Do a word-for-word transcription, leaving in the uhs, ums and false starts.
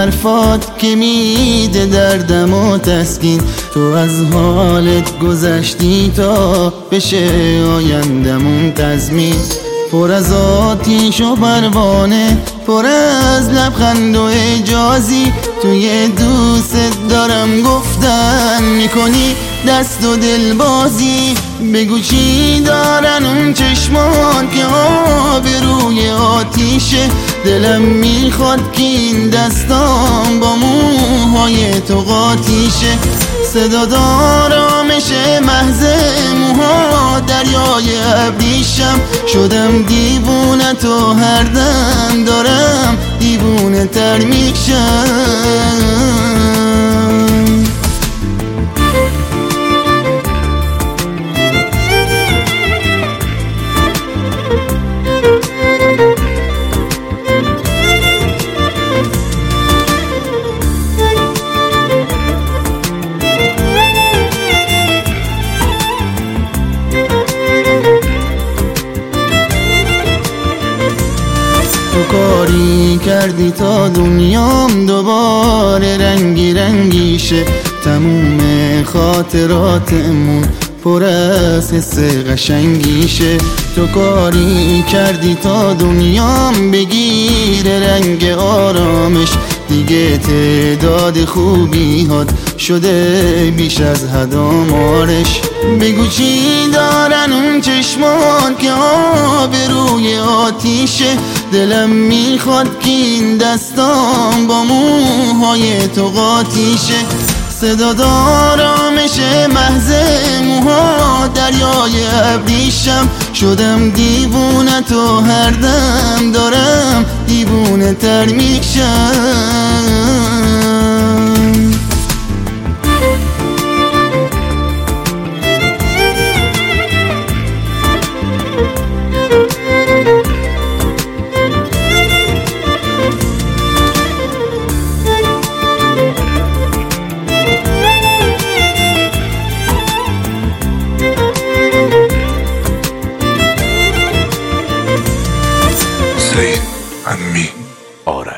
حرفات که میده دردم و تسکین. تو از حالت گذشتی تا بشه آیندمون تضمین. پر از آتیش و پروانه، پر از لبخند و اجازی، توی دوست دارم گفتن میکنی دست و دل بازی. بگو چی دارن اون چشمان که آب روی آتیشه، دلم میخواد که این دستام با موهای تو قاطیشه. صدا دارامش محض موها دریای ابریشم، شدم دیوونه تو هر دم دارم دیوونه تر میشم. تو کاری کردی تا دنیام دوباره رنگی رنگیشه، تموم خاطراتمون پر از حس قشنگیشه. تو کاری کردی تا دنیام بگیره رنگ آرامش، دیگه تعداد خوبی هات شده بیش از حد آمارش. بگو چی دارن اون چشمان که آب روی آتیشه، دلم میخواد که این دستام با موهای تو قاطیشه. صدا دارامش محض موها دریای ابریشم، شدم دیوونه تو هر دم دارم دیوونه تر میشم. Zain and me. آرش